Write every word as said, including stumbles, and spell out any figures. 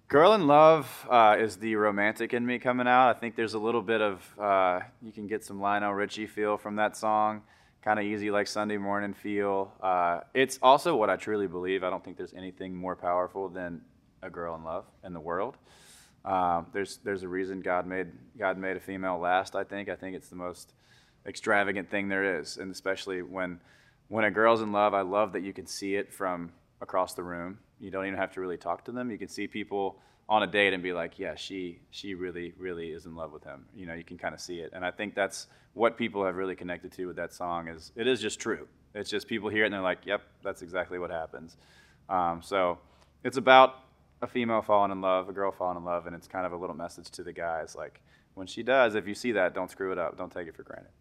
Girl in Love uh, is the romantic in me coming out. I think there's a little bit of, uh, you can get some Lionel Richie feel from that song, kind of easy like Sunday morning feel. Uh, it's also what I truly believe. I don't think there's anything more powerful than a girl in love in the world. Um, there's there's a reason God made God made a female last. I think I think it's the most extravagant thing there is, and especially when when a girl's in love, I love that you can see it from across the room. You don't even have to really talk to them. You can see people on a date and be like, yeah, she she really, really is in love with him. You know, you can kind of see it. And I think that's what people have really connected to with that song is it is just true. It's just people hear it and they're like, yep, that's exactly what happens. Um, so it's about a female falling in love, a girl falling in love, and it's kind of a little message to the guys. Like, when she does, if you see that, don't screw it up. Don't take it for granted.